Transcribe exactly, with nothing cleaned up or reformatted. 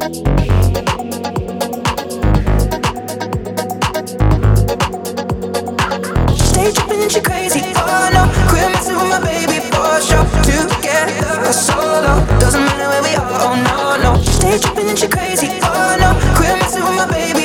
Stay tripping and she crazy, oh no. Quit messing with my baby for sure. Together or solo, doesn't matter where we are, oh no, no. Stay tripping and she crazy, oh no. Quit messing with my baby